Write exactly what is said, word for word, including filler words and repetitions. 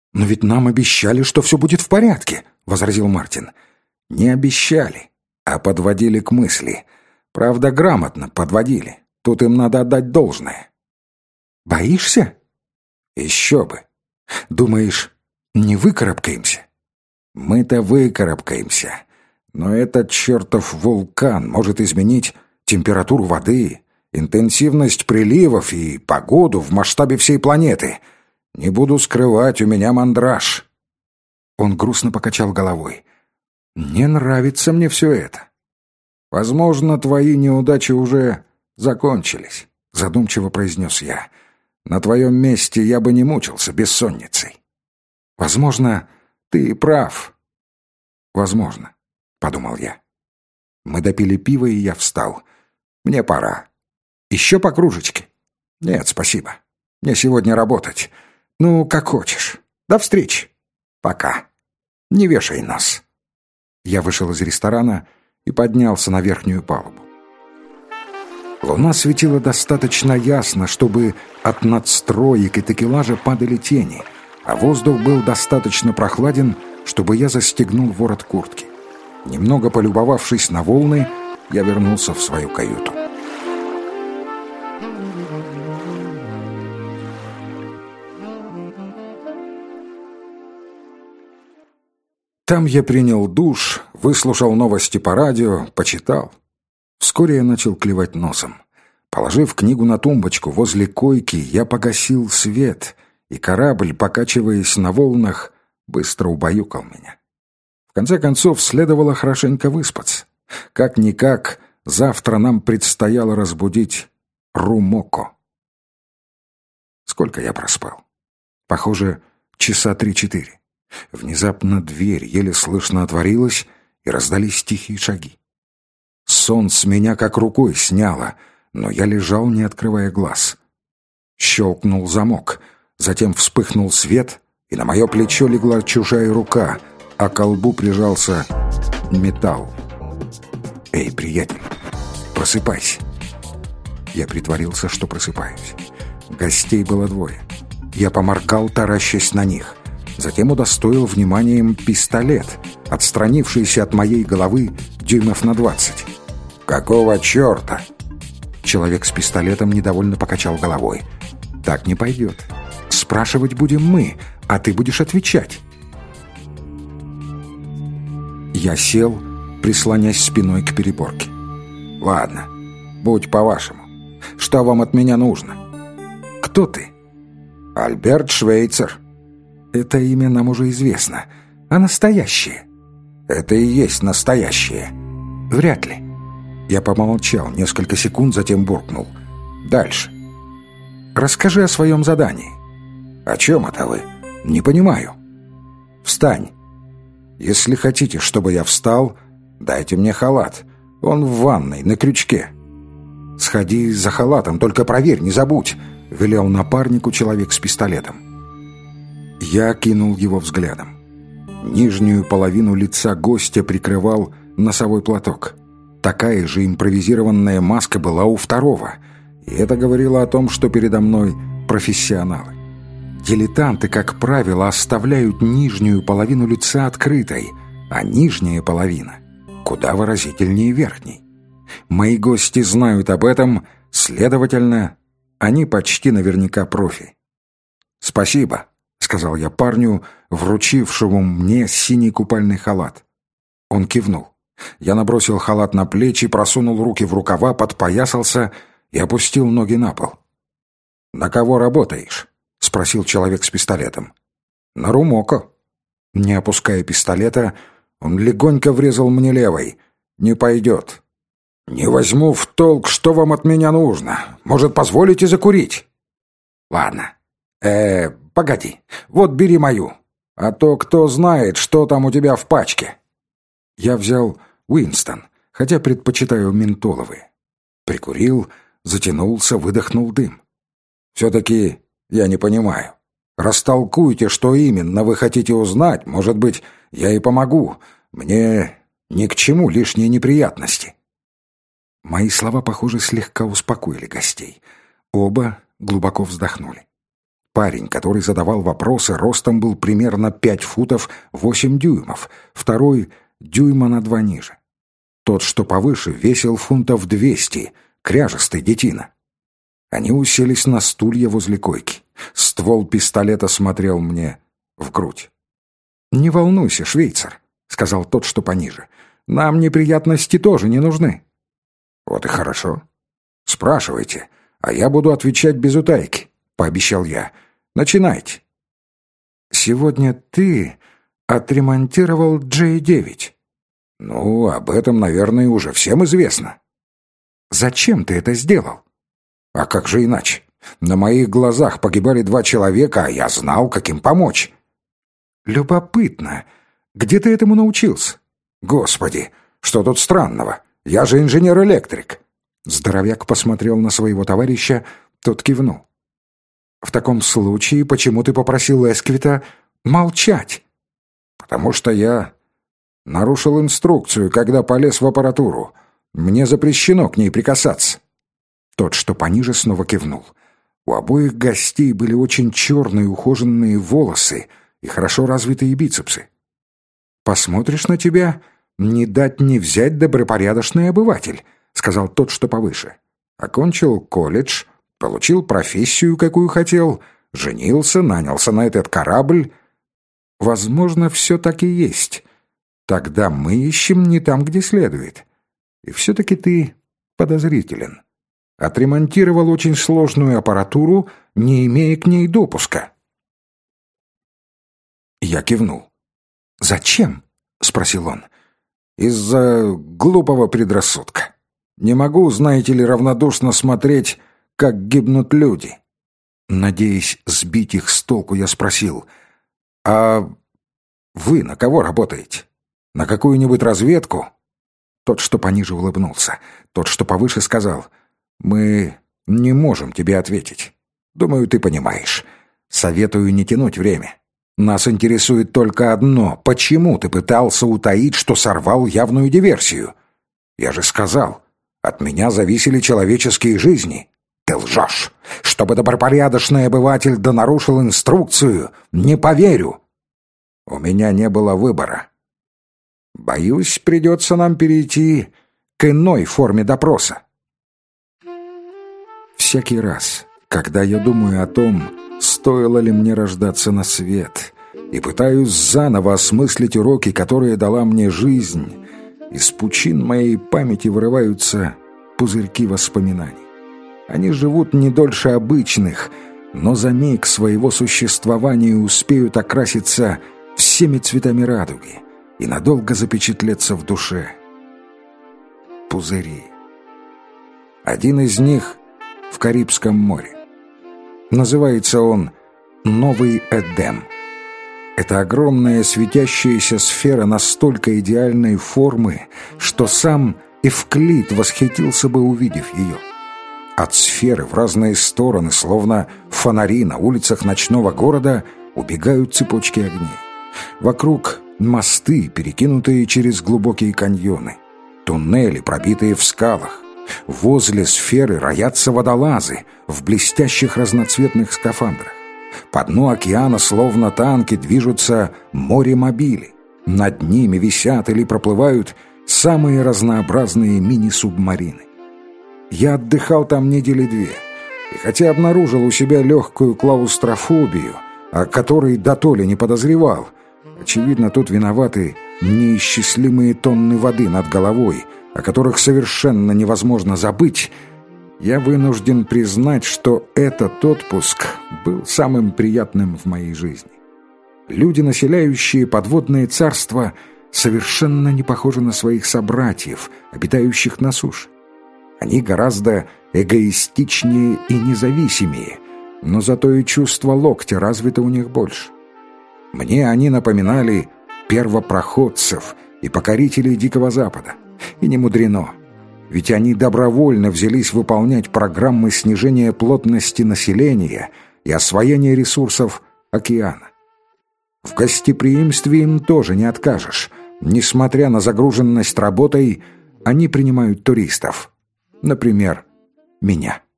«Но ведь нам обещали, что все будет в порядке», — возразил Мартин. «Не обещали, а подводили к мысли. Правда, грамотно подводили. Тут им надо отдать должное». «Боишься?» «Еще бы. Думаешь, не выкарабкаемся?» «Мы-то выкарабкаемся. Но этот чертов вулкан может изменить температуру воды, интенсивность приливов и погоду в масштабе всей планеты. Не буду скрывать, у меня мандраж». Он грустно покачал головой. «Не нравится мне все это». «Возможно, твои неудачи уже закончились», — задумчиво произнес я. «На твоем месте я бы не мучился бессонницей». «Возможно, ты прав». «Возможно», — подумал я. Мы допили пиво, и я встал. «Мне пора». «Еще по кружечке?» «Нет, спасибо. Мне сегодня работать. Ну, как хочешь. До встречи. Пока. Не вешай нас». Я вышел из ресторана и поднялся на верхнюю палубу. Луна светила достаточно ясно, чтобы от надстроек и такелажа падали тени, а воздух был достаточно прохладен, чтобы я застегнул ворот куртки. Немного полюбовавшись на волны, я вернулся в свою каюту. Там я принял душ, выслушал новости по радио, почитал. Вскоре я начал клевать носом. Положив книгу на тумбочку возле койки, я погасил свет, и корабль, покачиваясь на волнах, быстро убаюкал меня. В конце концов, следовало хорошенько выспаться. Как-никак, завтра нам предстояло разбудить Румоко. Сколько я проспал? Похоже, часа три-четыре. Внезапно дверь еле слышно отворилась, и раздались тихие шаги. Сон с меня как рукой сняло, но я лежал, не открывая глаз. Щелкнул замок, затем вспыхнул свет, и на мое плечо легла чужая рука, а к колбу прижался металл. «Эй, приятель, просыпайся!» Я притворился, что просыпаюсь. Гостей было двое. Я поморгал, таращась на них. Затем удостоил вниманием пистолет, отстранившийся от моей головы дюймов на двадцать. «Какого черта?» Человек с пистолетом недовольно покачал головой. «Так не пойдет. Спрашивать будем мы, а ты будешь отвечать». Я сел, прислонясь спиной к переборке. «Ладно, будь по-вашему. Что вам от меня нужно?» «Кто ты?» «Альберт Швейцер». «Это имя нам уже известно. А настоящее?» «Это и есть настоящее». «Вряд ли». Я помолчал несколько секунд, затем буркнул. «Дальше». «Расскажи о своем задании». «О чем это вы? Не понимаю». «Встань». «Если хотите, чтобы я встал, дайте мне халат. Он в ванной, на крючке». «Сходи за халатом, только проверь, не забудь», — велел напарнику человек с пистолетом. Я окинул его взглядом. Нижнюю половину лица гостя прикрывал носовой платок. Такая же импровизированная маска была у второго, и это говорило о том, что передо мной профессионалы. Дилетанты, как правило, оставляют нижнюю половину лица открытой, а нижняя половина куда выразительнее верхней. Мои гости знают об этом, следовательно, они почти наверняка профи. «Спасибо», — сказал я парню, вручившему мне синий купальный халат. Он кивнул. Я набросил халат на плечи, просунул руки в рукава, подпоясался и опустил ноги на пол. «На кого работаешь?» — спросил человек с пистолетом. «На Румоко». Не опуская пистолета, он легонько врезал мне левой. «Не пойдет». «Не возьму в толк, что вам от меня нужно. Может, позволите закурить?» «Ладно. Э, погоди. Вот бери мою. А то кто знает, что там у тебя в пачке». Я взял Уинстон, хотя предпочитаю ментоловые. Прикурил, затянулся, выдохнул дым. «Все-таки я не понимаю. Растолкуйте, что именно вы хотите узнать. Может быть, я и помогу. Мне ни к чему лишние неприятности». Мои слова, похоже, слегка успокоили гостей. Оба глубоко вздохнули. парень, который задавал вопросы, ростом был примерно пять футов восемь дюймов, второй — дюйма на два ниже. Тот, что повыше, весил фунтов двести, кряжестый детина. Они уселись на стулья возле койки. Ствол пистолета смотрел мне в грудь. «Не волнуйся, швейцар», — сказал тот, что пониже. «Нам неприятности тоже не нужны». «Вот и хорошо. Спрашивайте, а я буду отвечать без утайки», — пообещал я. «Начинайте». «Сегодня ты отремонтировал Джей девять». «Ну, об этом, наверное, уже всем известно». «Зачем ты это сделал?» «А как же иначе? На моих глазах погибали два человека, а я знал, как им помочь». «Любопытно. Где ты этому научился?» «Господи, что тут странного? Я же инженер-электрик». Здоровяк посмотрел на своего товарища, тот кивнул. «В таком случае, почему ты попросил Эсквита молчать?» «Потому что я нарушил инструкцию, когда полез в аппаратуру. Мне запрещено к ней прикасаться». Тот, что пониже, снова кивнул. У обоих гостей были очень черные ухоженные волосы и хорошо развитые бицепсы. «Посмотришь на тебя, не дать не взять добропорядочный обыватель», — сказал тот, что повыше. «Окончил колледж, получил профессию, какую хотел, женился, нанялся на этот корабль. Возможно, все так и есть. Тогда мы ищем не там, где следует. И все-таки ты подозрителен. Отремонтировал очень сложную аппаратуру, не имея к ней допуска». Я кивнул. «Зачем?» — спросил он. «Из-за глупого предрассудка. Не могу, знаете ли, равнодушно смотреть, как гибнут люди». Надеясь сбить их с толку, я спросил: «А вы на кого работаете? На какую-нибудь разведку?» Тот, что пониже, улыбнулся. Тот, что повыше, сказал: «Мы не можем тебе ответить. Думаю, ты понимаешь. Советую не тянуть время. Нас интересует только одно: почему ты пытался утаить, что сорвал явную диверсию? Я же сказал, от меня зависели человеческие жизни. Ты лжешь. Чтобы добропорядочный обыватель да нарушил инструкцию, не поверю. У меня не было выбора. Боюсь, придется нам перейти к иной форме допроса». Всякий раз, когда я думаю о том, стоило ли мне рождаться на свет, и пытаюсь заново осмыслить уроки, которые дала мне жизнь, из пучин моей памяти вырываются пузырьки воспоминаний. Они живут не дольше обычных, но за миг своего существования успеют окраситься всеми цветами радуги и надолго запечатлеться в душе. Пузыри. Один из них в Карибском море. Называется он «Новый Эдем». Это огромная светящаяся сфера настолько идеальной формы, что сам Эвклид восхитился бы, увидев ее. От сферы в разные стороны, словно фонари на улицах ночного города, убегают цепочки огней. Вокруг мосты, перекинутые через глубокие каньоны, туннели, пробитые в скалах. Возле сферы роятся водолазы в блестящих разноцветных скафандрах. По дну океана, словно танки, движутся море-мобили. Над ними висят или проплывают самые разнообразные мини-субмарины. Я отдыхал там недели две, и хотя обнаружил у себя легкую клаустрофобию, о которой дотоле не подозревал, очевидно, тут виноваты неисчислимые тонны воды над головой, о которых совершенно невозможно забыть, я вынужден признать, что этот отпуск был самым приятным в моей жизни. Люди, населяющие подводное царство, совершенно не похожи на своих собратьев, обитающих на суше. Они гораздо эгоистичнее и независимее, но зато и чувство локтя развито у них больше. Мне они напоминали первопроходцев и покорителей Дикого Запада. И не мудрено, ведь они добровольно взялись выполнять программы снижения плотности населения и освоения ресурсов океана. В гостеприимстве им тоже не откажешь. Несмотря на загруженность работой, они принимают туристов. Например, меня.